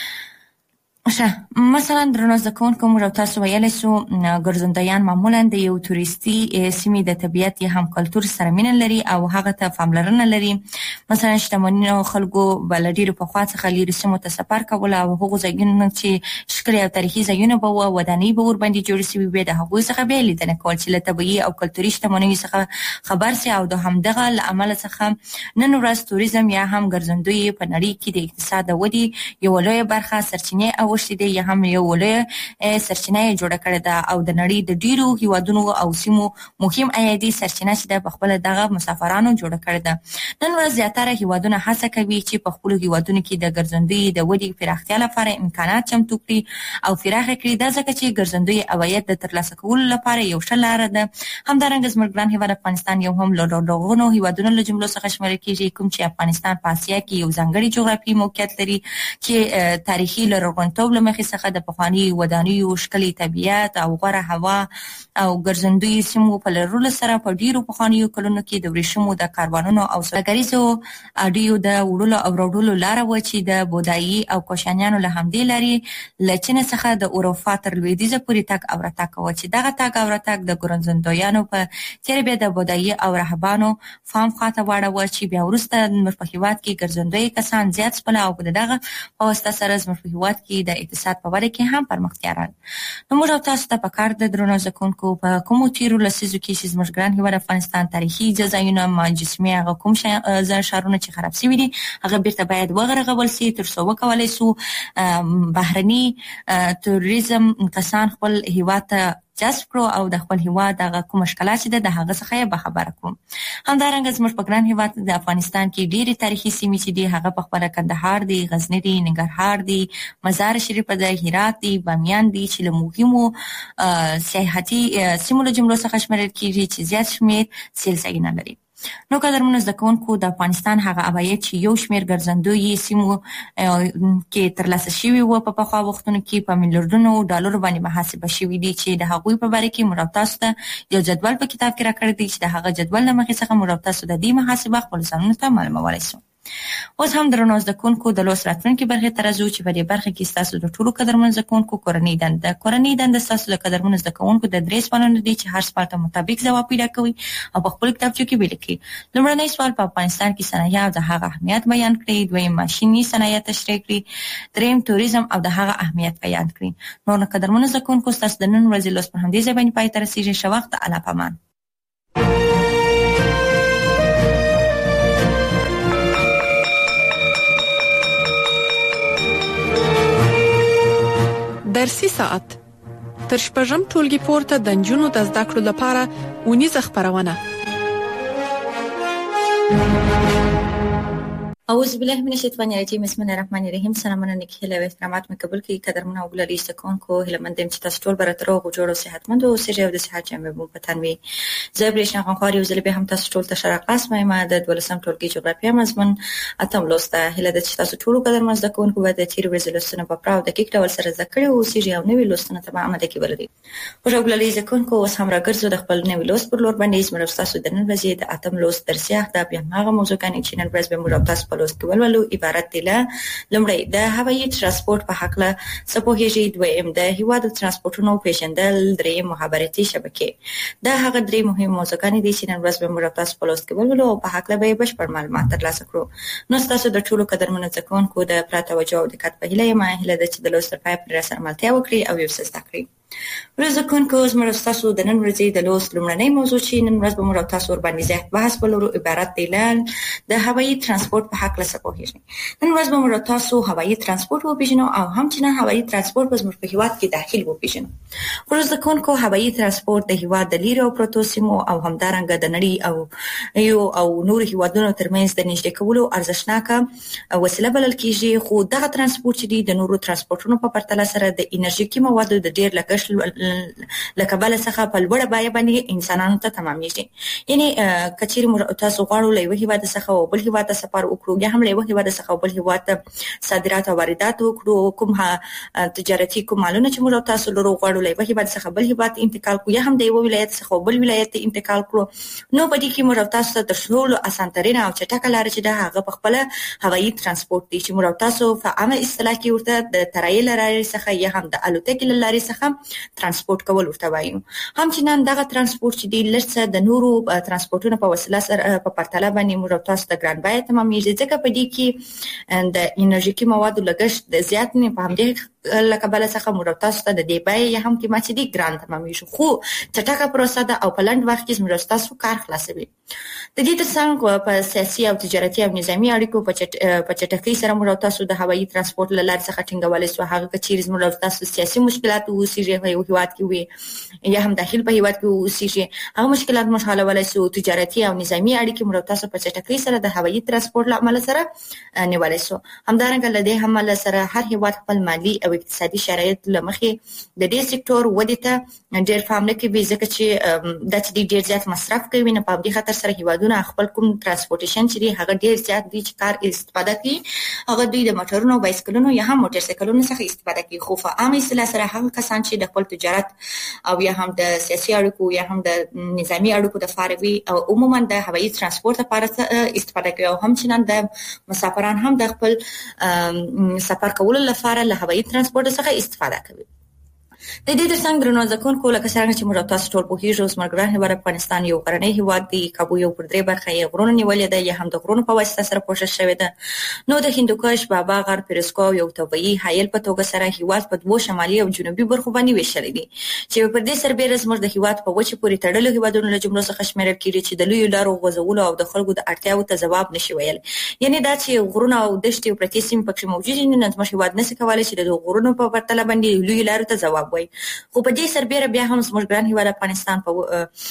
مثلا درنو زکونکو موږ تاسو ویلی سو ګرځندویان معمولا د یو توریستي سیمې د طبیعت یا هم کلتور سره مینه لري او هغه ته پاملرنه لري. مثلا شتمنو خلکو به له ډېرو پخوا څخه لیرې سیمو ته سفر کول او هغو ځایونو چې ښکلي او تاریخي ځایونه به وو، ودانۍ به ورباندې جوړې سوي وې، د هغوی څخه به یې لیدنه کول چې له طبیعي او کلتوري شتمنیو څخه خبر سي او د همدغه له امله څخه نن ورځ توریزم یا هم ګرځندوی په نړۍ کې د اقتصاد د ودې یوه لویه برخه سرچینې اوښتې دی یا هم یو لویه سرچینه یې جوړه کړې ده او د نړۍ د ډېرو هیوادونو او سیمو مهم عایدي سرچینه چې ده په خپله دغه مسافرانو جوړه کړې ده. نن ورځ زیاتره هیوادونه هڅه کوي چې په خپلو هیوادونو کې د ګرځندوی د ودې پراختیا لپاره امکانات چمتو کړي او پراخه کړي. دا ځکه چې ګرځندوی عواید د ترلاسه کولو لپاره یو ښه لاره ده. همدارنګه زموږ ګران هیواد افغانستان یو هم له لرغونو هیوادونو له جملو څخه شمیرل کیږي، کوم چې افغانستان په اسیا کې یو ځانګړی جغرافیایي موقعیت لري چې تاریخي لرغونتوب له مخې څخه د پخواني ودانیو، ښکلي طبیعت او غوره هوا او ګرځندوی سیمو په لرلو سره په ډېرو پخوانیو کلونو کې د ورېښمو د کاروانونو او سوداګریزو اډیو د وړلو او راوړلو لاره وه چې د بودایي او کوشانیانو له همدې لارې له چین څخه د اروپا تر لویدیځه پورې تګ او راتګ کوه چې دغه تګ او راتګ د ګرځندویانو په څېر بیا د بودایي او راهبانو فام خواته واړوه چې بیا وروسته زموږ په هېواد کې ګرځندوی کسان زیات شول او د دغه په واسطه سره زموږ په هېواد کې د اقتصاد په وده کې هم پرمختیا راغله. نو موږ تاسو ته پکار د درنو زکونکو په کومو تیرو لسیزو کې چې زموږ ګران هېواد افغانستان تاریخي ځایونه، مجسمې، هغه کوم ښارونه چې خراب شوي دي هغه بیرته باید ورغول سي تر څو وکولی سو بهرني توریزم کسان خپل هېواد ته جذب کړو او د خپل هېواد هغه کوم مشکلات چې ده د هغه څخه یې باخبره کړو. همدارنګه زموږ په ګران هېواد د افغانستان کې ډېرې تاریخي سیمې چې دي هغه په خپله کندهار دی، غزني دی، ننګرهار دی، مزار شریف دی، هرات دی، بامیان دی چې له مهمو سیاحتي سیمو له جملو څخه شمیرل کېږي چې زیات شمېر سیل ځایونه لري. نو قدرمنو زده کوونکو د افغانستان هغه عواید چې یو شمېر ګرځندوی سیمو کې ترلاسه شوي وو په پخوا وختونو کې په میلیارډونو ډالرو باندې محاسبه شوي دي چې د هغوی په باره کې موږ تاسو ته یو جدول په کتاب کې راکړی دی چې د هغه جدول له مخې څخه موږ تاسو د دې محاسبه خپلو ځانونو ته معلومولی شو. اوس هم درنو زده کوونکو د لوست راتلونکي برخې ته راځو چې په دې برخه کې ستاسو د ټولو قدرمنو زده کوونکو کورنۍ دنده ستاسو له قدرمنو زده کوونکو د 3 سوالونو دي چې هر سوال ته مطابق ځواب پیدا کوي او په خپل کتابچو کې ولیکئ. لومړنی سوال په افغانستان کې صنایع او د هغه اهمیت بیان کړئ، دویم ماشیني صنایع تشریح کړئ، دریم توریزم او د هغه اهمیت بیان کړئ. نور نو قدرمنو زده کوونکو ستاسو د نن ورځې لوست په همدې ځای باندې پای ته رسیږي. ښه وخت، الله پامان. درسي ساعت تر شپږم ټولګي پورته د نجونو د زده کړو لپاره اونیزه خپرونه. اعوذ بالله من الشیطان الرجیم بسم الله الرحمن الرحیم سلامونه نیکهله و احترامات مې قبول کړئ قدرمنه وګړي سکونکو هلمندم چې تاسو ټول برتر او جوړ او صحتمند او سره د صحت جامع مو پتنوي زه برېښنا غوړی او زله به هم تاسو ټول ته شرقاس مې د 12 ټولګي جغرافیه مضمون اتم لوسته هله د تاسو ټول قدرمن زکونکو به د تیر ورزلسونه په پراو د کیک ډول سره ذکر او سیری او نوې لوستنه ته عامه کې ولري خو وګړي سکونکو اوس هم راګرځو د خپل نوې لوست پر لور باندې زموږ تاسو د نن ورځې د اتم لوست درسیه د بیا هغه موضوع کنه چې نن ورځ به موږ تاسو په لوست کې ولولو عبارت دی له لمړی د هوایي ترانسپورت په حق له سپوهیږي دویم د هوادو ترانسپورتونو پیژندل درې مخابراتي شبکې د هغه درې مهم موضوعګانې دي چې نن ورځ به موږ تاسو په لوست کې ولولو او په حق له به بشپړ معلومات ترلاسه کړو نو تاسو د ټولو قدرمنو ځکونکو د پراته توجه او دقت په هیله ما هیله د چې د لوست په پر سره ملتیا وکړي او یو څه زده کړئ ورزکونکو زموږ تاسو د نن ورځې د لوست لومړنۍ موضوع چې نن ورځ به موږ تاسو ور باندې زیات بحث ولرو عبارت دی له د هوایي ترانسپورت په حق له سپوهیږي نن ورځ به موږ تاسو هوایي ترانسپورت وپیژنو او هم چې هوایي ترانسپورت په زموږ په هیواد کې داخل وپیژنو ورزکونکو هوایي ترانسپورت د هیواد د لیرو پروتو سیمو او همدارنګه د نړۍ او نور هیوادونو ترمنځ د نږدې کولو ارزښتناکه وسیله بلل کیږي خو دغه ترانسپورت چې د نورو ترانسپورتونو په پرتله سره د انرژیکي موادو د ډیر لګښت لکه بل څخه په لوړه بیه باندې انسانانو ته تمامېږي یعنی کچېر موږ تاسو غواړو له یو هیواد څخه او بل هیواد ته سفر وکړو یا هم له یو هیواد څخه بل هیواد ته صادرات او واردات وکړو کوم تجارتي کومالونه چې موږ تاسو لرو غواړو له یو هیواد څخه بل هیواد انتقال کو یا هم د یو ولایت څخه بل ولایت انتقال کړو نو په دې کې موږ تاسو ته ترشول اسانترین او چټک لار چې د هغه په خپل هوایي ترانسپورت دي چې موږ تاسو په عامه اصطلاح کې ورته د ترایل لارې څخه یا هم د الوتکې لارې څخه ترانسپورت کول ورته وایو هم چې نن دغه ترانسپورت چې دی لرڅه د نورو ترانسپورتونو په وسیله سره په پرتله باندې موږ تاسو د ګران بیه تمامېږي ځکه په دې کې د انرژیکي موادو لګښت د زیات نه په همدې لکه بل څخه موږ تاسو ته د دې بیه یا هم قیمت چې دی ګران تمامېږي خو چټکه پروسه ده او په لنډ وخت کې موږ تاسو کار خلاصوي د دې ترڅنګ په سیاسي او تجارتي او نظامی اړیکو په چټکۍ سره موږ تاسو د هوایي ترانسپورت لارې څخه ټینګول سو هغه چې موږ تاسو سیاسي مشکلات وسیږي یو هیواد کې وي یا هم داخل په هیواد کې وسیږي هغه مشکلات مو حلولای سو تجارتي او نظامی اړیکې موږ تاسو په چټکۍ سره د هوایي ترانسپورت عمل سره نیولای سو همدارنګه له دې عمل سره هر هیواد خپل مالی او اقتصادي شرایط لمخې د دې سکتور ودی ته ډېر پام نه کوي ځکه چې د دې ډېر زیات مصرف کوي نه په دې خاطر سره هیوادونه خپل کوم ترانسپورټیشن چې هغه ډېر زیات دي چې کار استفاده کوي هغه دوی د موټرونو بایسکلونو یا هم موټر سایکلونو څخه استفاده کوي خو په عامه اصطلاح سره هغه کسان چې د خپل تجارت او یا هم د سیاسي اړیکو یا هم د نظامی اړیکو د فاروي او عموما د هوایي ترانسپورت لپاره استفاده کوي او هم چې نن د مسافران هم د خپل سفر کولو لپاره له هوایي ترانسپورت څخه استفاده کوي د دې ترڅنګ درنو ځکونکو لکه څنګه چې موږ تاسو ټول په هیڅ اوس مرګران هیواد افغانستان یو غرنی هیواد دی کابو یو پر درې برخه یې غرونه نیولې ده یا هم د غرونو په واسطه سره پوښښ شوی ده نو د هندوکش بابا غر پیرسکو یو طبيعي حایل په توګه سره هیواد په دوه شمالي او جنوبي برخو باندې ویشل دي چې په دې سربېره زموږ د هیواد په وچه پورې تړلو هیوادونو له جملو څخه شمیرل کیږي چې د لوی لارو غوځولو او د خلکو د اړتیاو ته ځواب نشي ویل یعنی دا چې غرونه او دښتې او پرتې سیمې پکې موجود دي نو زموږ هیواد نشي کولای چې د غرونو په پرتله باندې لوی لارو ته ځواب وایي خو په دې سربېره بیا هم زموږ ګران هیواد افغانستان په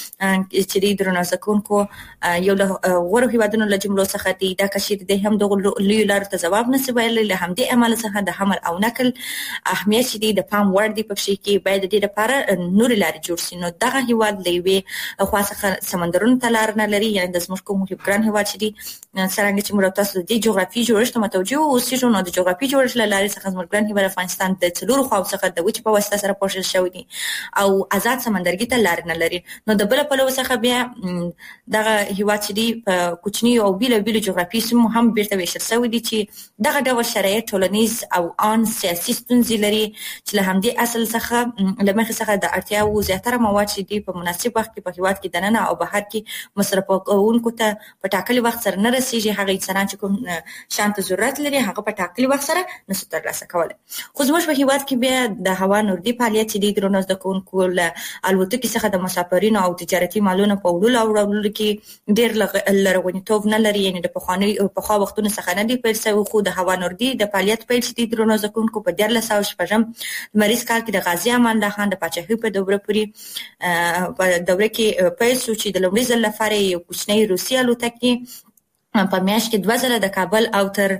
چې د درنو ځکونکو یو له غوړو هیوادونو له جملو څخه دی دا کشیر د هم د لوی لارو ته ځواب نشي ویل له هم د عمل څخه د حمل او نقل اهمیت چې دی د پام وړ دی په شي کې باید د دې لپاره نور لارې جوړ شي نو دغه هیواد لوي خاصه سمندرونو ته لار نه لري یعنی د زموږ کوم ګران هیواد چې دی څنګه چې موږ تاسو د جغرافي جوړښت متوجه اوسېږو نو د جغرافي جوړښت لارې څخه زموږ ګران هیواد افغانستان د څلورو خواو څخه د وچ په واسطه سره پوښښ شوی دی او آزاد سمندرګي ته لار نه لري نو د بل په لور څخه بیا دغه هیواد چې دی په کوچنی او بیل جغرافي سیمو هم بیرته ویشل شوی دی چې دغه ډول شرایط ټولنیز او ان سیاسي ستونزې لري چې له همدې اصل څخه لمخې څخه د اړتیاو زیاتره مواد چې دی په مناسب وخت کې په هیواد کې دننه او بهر کې مصرف کوونکو ته په ټاکلي وخت سره نه رسیږي هغه انسانان چې کوم شانت ضرورت لري هغه په ټاکلي وخت سره نشي ترلاسه کولای خو زموږ په هیواد کې بیا د هوا نوردي فعالیت چې دی درنو د کوونکو الوتکې څخه د مسافرینو او تجارتي مالونو په وړلو او راوړلو کې ډېر لرغونتوب نه لري یعنی د پخوا وختونو څخه نه دی پیل شوی خو د هوا نوردي د فعالیت پیل چې دی درنو ځکونکو په 1406 مریض کال کې د غازی امان الله خان د پاچاهۍ په دوره پورې په دوره کې پیل شو چې د لومړي ځل لپاره یو کوچنی روسي الوتکې په میاشت کې 2 ځله د کابل او تر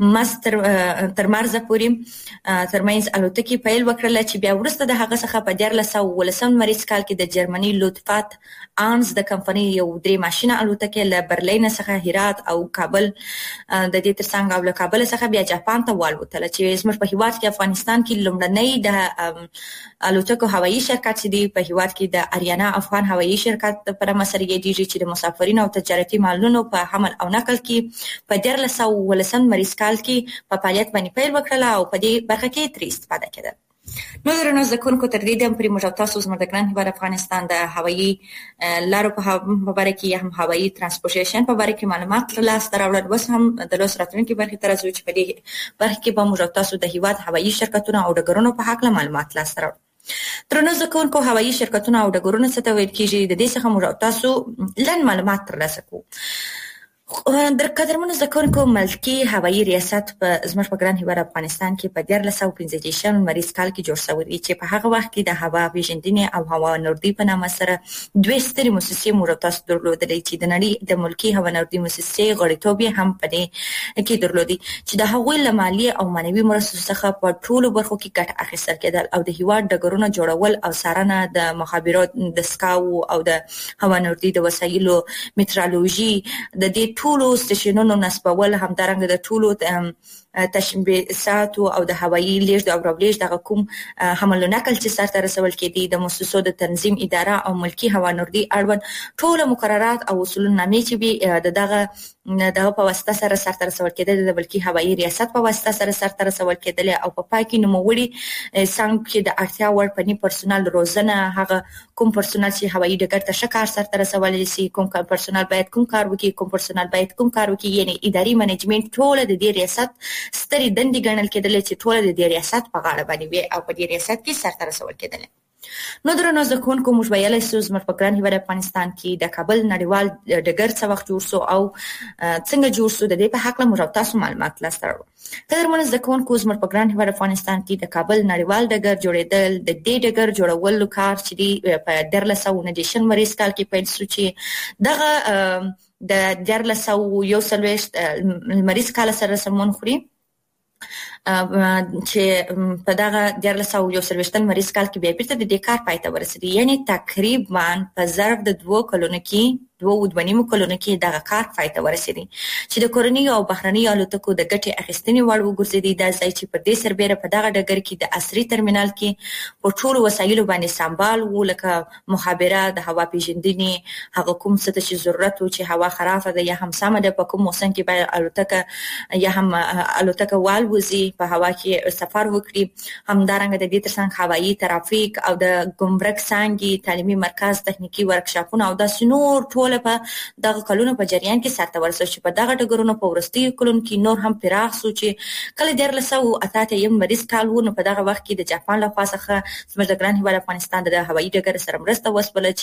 مرزه پورې ترمنځ الوتکې پیل وکړل چې بیا وروسته د هغه څخه په 1919 مریض کال کې د جرمني لوتفات آنز د کمپنۍ یو 3 ماشینه الوتکې له برلین څخه هرات او کابل د دې ترڅنګ او له کابل څخه بیا جاپان ته والوتل چې زموږ په هیواد کې افغانستان کې لومړنی د الوتکو هوایي شرکت چې دی په هیواد کې د اریانا افغان هوایي شرکت پر مسریه دیږي چې د مسافرینو او تجارتي مالونو په حمل او نقل کې په 1919 مریض کال کې په فعالیت باندې پیل وکړل او په دې برخه کې ترې استفاده کړه. نو درنو زکونکو تر دې د پرې موږ تاسو زموږ د ګران هیواد افغانستان د هوایي لارو په اړه کې هم هوایي ترانسپورټیشن په اړه کې معلومات ترلاسه راوړل. اوس هم د لوس راتلونکي برخه تر ازو چې په دې برخه کې به موږ تاسو د هیواد هوایي شرکتونو او ډګرونو په حق له معلومات ترلاسه راوړو. درنو زکونکو هوایي شرکتونه او ډګرونه څه ته ویل کېږي د دې څخه موږ تاسو لن معلومات ترلاسه کوو. در قدرمنو زکونکو ملکی هوایي ریاست په زموږ په ګران هیواد افغانستان کې په 1915 مریض کال کې جوړ شوی دی چې په هغه وخت کې د هوا پیژندنې او هوا نوردی په نامه سره 2 سترې مؤسسې موږ تاسو درلودلې چې د نړۍ د ملکی هوا نوردی مؤسسې غړیتوب هم په دې کې درلودي چې د هغوی له مالی او مانوي مرستو څخه په ټولو برخو کې ګټه اخیستل کېدل او د هیواد ډګرونه جوړول او څارنه د مخابرات د سکاو او د هوا نوردی د وسایلو میټرالوژي د دې ټولو سټیشنونو نصبول همدارنګه د ټولو تشبیهات او د هوایي لیږد او راولیږد دغه کوم حمل او نقل چې سرته رسول کېدي د مؤسسو د تنظیم اداره او ملکی هوا نوردی اړوند ټول مقررات او اصولنامې چې دغه په واسطه سره سرته رسول کېدل د ملکی هوایي ریاست په واسطه سره سرته رسول کېدل او په پای کې نوموړي څنګه چې د اړتیا وړ پني پرسونل روزنه هغه کوم پرسونل چې هوایي ډګر ته شکار سرته رسول شي کوم پرسونل باید کوم کار وکړي کوم پرسونل باید کوم کار وکړي یعنی اداري منیجمنت ټول د دې ریاست ستري دندې ګڼل کېدل چې ټول د دې ریاست په غاړه باندې وي او په دې ریاست کې سرته رسول کېدل. نو درنو زکونکو موږ ویلای شو زموږ په ګران هیواد افغانستان کې د کابل نړیوال ډګر څه وخت جوړ شو او څنګه جوړ شو د دې په حق له موږ تاسو معلومات ترلاسه کړو. قدرمن زکونکو زموږ په ګران هیواد افغانستان کې د کابل نړیوال ډګر جوړېدل د دې ډګر جوړولو کار چې دی په 1919 مریض کال کې پیل شو چې دغه د 1921 مریض کال سره سمون خوري چې په دغه 1921 مریض کال کې بیا بیرته د دې کار پای ته ورسېدی یعنی تقریبا په ظرف د 2 کلونو کې 2.5 کلونو کې دغه کار پای ته ورسېدی چې د کورنۍ او بهرنۍ الوتکو د ګټې اخیستنې وړ وګرځېدی دا ځای چې په دې سربېره په دغه ډګر کې د عصري ترمینال کې په ټولو وسایلو باندې سمبال وو لکه مخابره د هوا پیژندنې هغه کوم څه چې ضرورت و چې هوا خرابه ده یا هم سمه ده په کوم موسم کې باید الوتکه یا هم الوتکه والوزي په هوا کې سفر وکړي همدارنګه د دې ترڅنګ هوایي ترافیک او د ګمرک څانګې تعلیمي مرکز تخنیکی ورکشاپونه او د نور ټول په دغه کلونو په جریان کې سرته ورسول چې په دغه ډګرونو په ورستیو کلونو کې نور هم پراخ شو چې کله 1988 مریض کال و نو په دغه وخت کې د جاپان لخوا څخه زموږ د ګران هیواد افغانستان د هوایي ډګر سره مرسته وسوله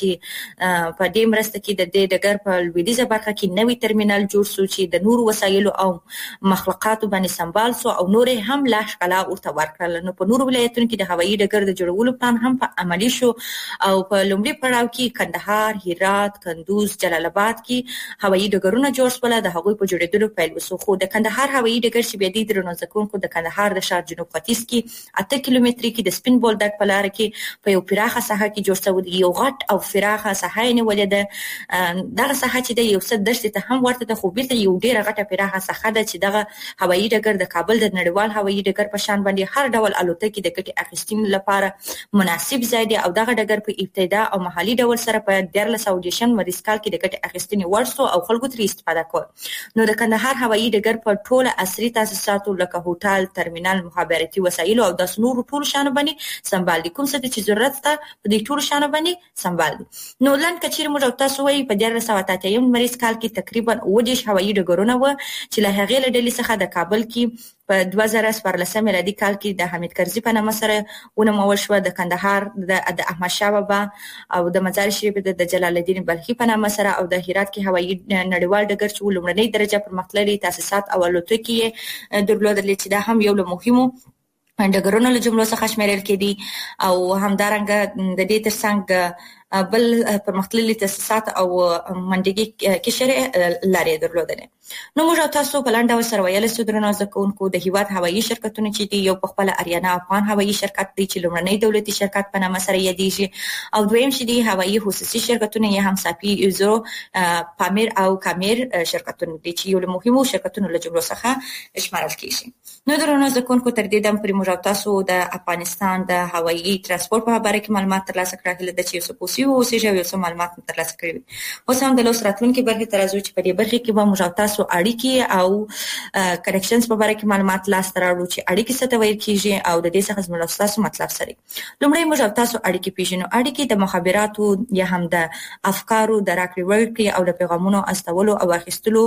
چې په دې مرسته کې د دې ډګر په لویدیځه برخه کې نوی ترمینال جوړ شو چې د نور وسایلو او مخلوقاتو باندې سمبال شو او نور هم لا ښکلا ورته ورکړل. نو په نور ولایتونو کې د هوایي ډګر د جوړولو پلان هم په عملی شو او په لومړي پړاو کې کندهار، هرات، کندوز، جلال آباد کې هوایي ډګرونه جوړ شول د هغوی په جوړېدلو پیل وشو خو د کندهار هوایي ډګر چې بیا د درنو زکونکو د کندهار د ښار جنوب ختیځ کې 8 کیلومتري کې د سپین بولدک په لار کې په یو پراخه ساحه کې جوړ شوی دی یو غټ او پراخه ساحه نیولې ده دغه ساحه چې د یو څه دشت ته هم ورته د خو بیرته یو ډیره غټه پراخه ساحه ده چې دغه هوایي ډګر د کابل د نړیوال هوایي ډګر په شان باندې هر ډول الوتکې د ګټې اخیستنې لپاره مناسب ځای دی او دغه ډګر په ابتدا او محلي ډول سره په 1919 مریض کال کې د ګټې اخیستنې ورسو او خلکو ترې استفاده کوي. نو د کندهار هوایي ډګر په ټول عصري تاسیساتو لکه هوټل، ترمینال، مخابراتي وسایل او د نورو ټول شانو باندې سمبال دي کوم څه چې ضرورت ته په دې ټول شانو باندې سمبال دي. نو لن کچیر موږ تاسو وایي په 1988 مریض کال کې تقریبا 20 هوایي ډګرونه و چې له هغې له ډلې څخه د کابل کې په 2014 میلادي کال کې د حمید کرزي په نامه سره ونومول شو د کندهار د احمد شاه بابا او د مزار شریف د جلال الدین بلخي په نامه سره او د هرات کې هوایي نړیوال ډګر چې لومړنۍ درجه پرمختللي تاسیسات او الوتکې درلودلې چې دا هم یو له مهمو ډګرونو له جملو څخه شمیرل کېدي او همدارنګه د دې ترڅنګ بل پرمختللي تاسیسات او منډګي کې شرع لارې درلودلې. نو موږ تاسو په لاندې سره ویل سو درنو ځکهونکو د هیواد هوایي شرکتونه چې دی یو په خپل اریانا افغان هوایي شرکت دی چې لومړنی دولتي شرکت په نامه سره یادېږي، او دویم چې دی هوایي خصوصي شرکتونه یې هم ساپي یوزو پامیر او کامیر شرکتونه دي چې یو له مهمو شرکتونو له جملو څخه شمارل کیږي. نو درنو ځکهونکو تر دې دم پرې موږ تاسو د افغانستان د هوایي ترانسپورت په اړه کې معلومات ترلاسه کړل د چې سپوسی او سیجو یو څه معلومات ترلاسه کړی. اوس هم د لوس راتلونکو برخه ترازو چې په دې برخه کې به موږ تاسو اړیکې او کنیکشنز په اړه کې معلومات لاس تراړو چې اړیکې څه ته ویل کیږي او د دې څخه زموږ تاسو مطلب سره. لومړی موږ تاسو اړیکې پیژنو. اړیکې د مخابراتو یا هم د افکارو د راکړې ورکړې او د پیغامونو استولو او اخیستلو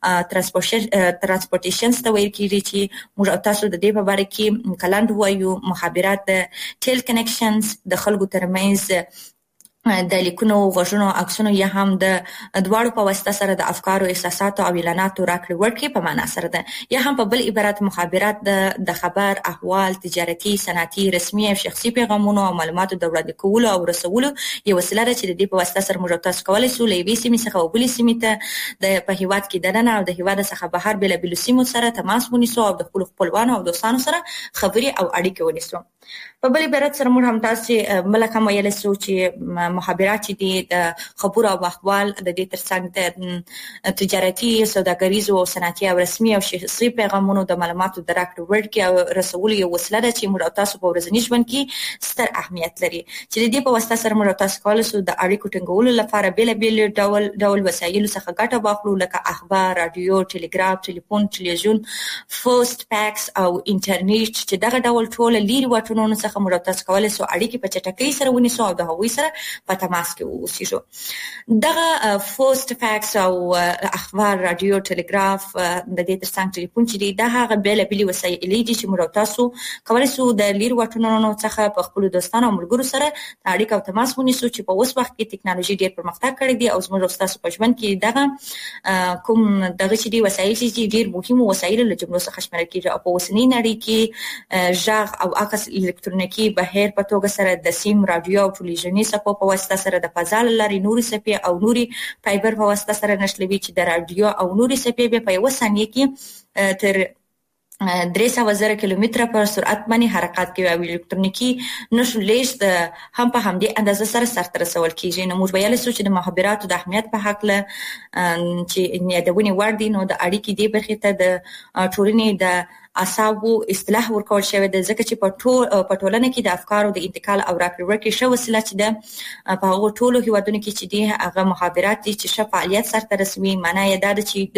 ترانسپورټیشن ته ویل کیږي چې موږ تاسو د دې په اړه کې کلاند وایو. مخابرات د ټیل کنیکشنز د خلکو ترمنځ د لیکونو غږونو عکسونو یا هم د دواړو په واسطه سره د افکارو احساساتو او اعلاناتو راکړې ورکړې په معنا سره ده، یا هم په بل عبارت مخابرات د خبر، احوال، تجارتي، صنعتي، رسمي او شخصي پیغامونو او معلوماتو د وړاندې کولو او رسولو یو وسیله ده چې د دې په واسطه سره موږ تاسو کولای شو له یوې سیمې څخه بلې سیمې ته د په هیواد کې دننه او د هیواد څخه بهر بېلابېلو سیمو سره تماس ونیسو او د خپلوانو او دوستانو سره خبرې او اړیکې ونیسو. په بل عبارت سره موږ هم تاسو ملک هم ویل شو چې مخابرات چې د خبرو او احوال د دې ترڅنګ د تجارتي، سوداګریزو او صنعتي او رسمي او شخصي پیغامونو د معلوماتو د راکړې ورکړې او رسولو یو وسیله ده چې موږ تاسو په ورځني ژوند کې ستر اهمیت لري، چې د دې په واسطه سره موږ تاسو کولای شو د اړیکو ټینګولو لپاره بیل ډول وسایلو څخه ګټه واخلو، لکه اخبار، رادیو، ټلګراف، ټلیفون، ټلویزیون، پوسټ پاکس او انټرنیټ، چې دغه ډول ټول لیري واټونو څخه موږ تاسو کولای شو اړیکې په چټکۍ سره ونیسو او د هغوی سره په تماس کې اوسېږو. دغه پوسټ فاکس او اخبار، رادیو، ټلګراف، د دې ترڅنګ ټلیفون چې دی دا هغه بیلابېلې وسایلې دي چې موږ تاسو کولای شو د لیرو واټونو څخه په خپلو دوستانو او ملګرو سره اړیکه او تماس ونیسو، چې په اوس وخت کې ټکنالوژي ډېر پرمختګ کړی دی او زموږ تاسو په ژوند کې دغه کوم دغه چې دی وسایل چې ډېر مهمو وسایلو له جملو څخه شمېرل کېږي او په اوسنۍ نړۍ کې غږ او عکس الکترونیکي بهیر په توګه سره د سیم، رادیو او ټلویزیوني څپو په واسطه سره د فضا له لارې نورې څپې او نورې فایبر په واسطه سره نښلوي، چې د رادیو او نورې څپې بیا په یوه ثانیه کې تر 300,000 کیلومتره پر سرعت باندې حرکت کوي او الکترونیکي نشو لیږد هم په همدې اندازه سره سرته رسول کیږي. نو موږ ویلی شو چې د مخابراتو د اهمیت په هکله چې یادونې وړ دي، نو د اړیکې دې برخې ته د ټولنې د اعصابو اصطلاح ورکول شوی دی، ځکه چې په ټولنه کې د افکارو د انتقال او راکړې ورکړې ښه وسیله چې ده په هغو ټولو هیوادونو کې چې دي هغه مخابرات دي چې ښه فعالیت سرته رسوي. معنا یې دا ده چې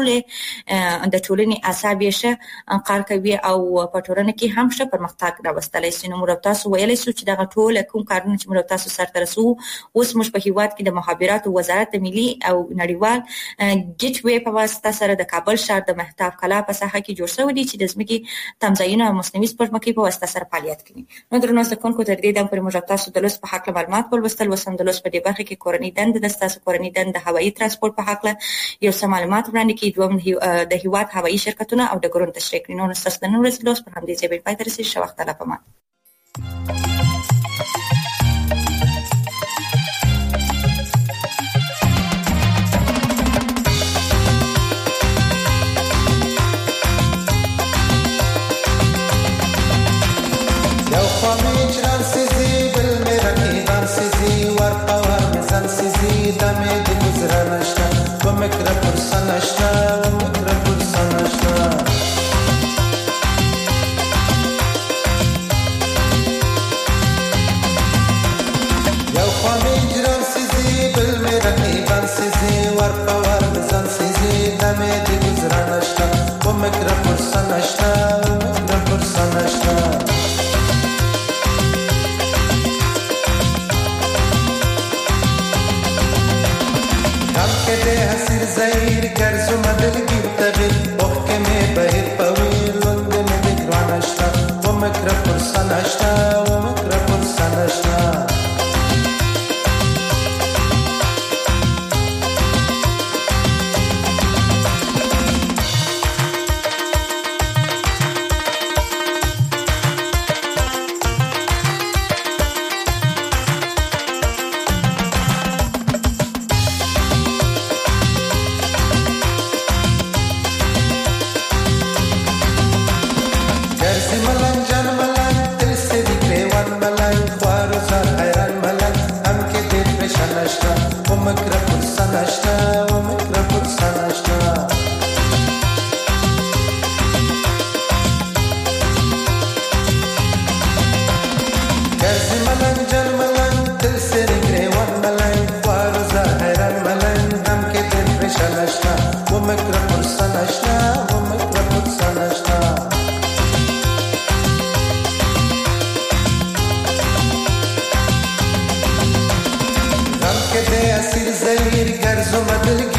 د ټولنې اعصاب یې ښه کار کوي او په ټولنه کې هم ښه پرمختګ راوستلی شي. نو موږ تاسو ویلی شو چې دغه ټول کوم کارونه چې موږ تاسو سرته رسوو اوس موږ په هیواد کې د مخابراتو وزارت ملي او نړیوال ګیټ وې په واسطه سره د کابل ښار د مهتاب کلا په ساحه کې جوړ شوی دی چې د ځمکې تمځایونه او مصنوعي سپوږمکۍ په واسطه سره فعالیت کوي. نو درنو زده کوونکو تر دې دم پورې موږ تاسو د لوست په هکله معلومات ولوستل. اوس هم د لوست په دې برخه کې کورنۍ دنده ده، ستاسو کورنۍ دنده د هوایي ترانسپورت په هکله یو څه معلومات وړاندې کړي، دوم د هیواد هوایي شرکتونه او د ګرون تشریح کړي. نو ستاسو د نن ورځې لوست پر همدې ځای باندې پای ته رسېږي. ښه وخت الله پامان. ومکره پرسه نشته ومکره پرسه نشته گرزی ملنگ جل ملنگ تل سری گریوان ملنگ خوارو ظاهران ملنگ هم که دل فشه نشته ومکره پرسه نشته ومکره پرسه نشته غم که ده اسیر زلیر گرزو مدل